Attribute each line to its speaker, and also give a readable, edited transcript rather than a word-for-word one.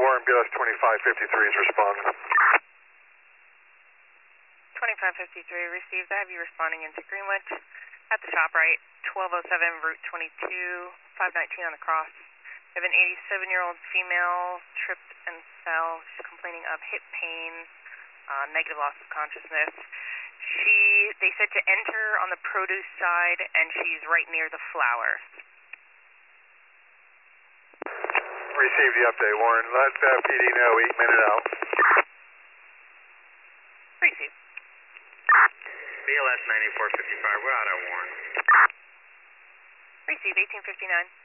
Speaker 1: Warren, BLS 2553 is responding.
Speaker 2: 2553 received. I have you responding into Greenwich at the shop right, 1207 Route 22, 519 on the cross. We have an 87-year-old female tripped and fell. She's complaining of hip pain, negative loss of consciousness. They said to enter on the produce side, and she's right near the flowers.
Speaker 1: Received the update, Warren. Let PD know 8 minute out.
Speaker 2: Received.
Speaker 3: BLS 9455, we're out of Warren.
Speaker 2: Received, 1859.